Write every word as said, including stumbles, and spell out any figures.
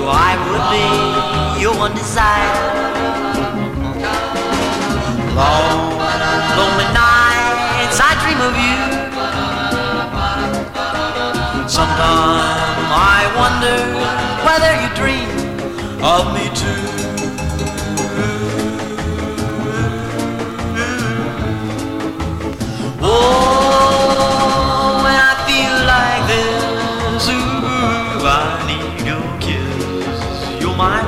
I would be your one desire. Long, lonely nights I dream of you. Sometimes I wonder whether you dream of me too. Oh, when I feel like this, ooh, I need your kiss. You're my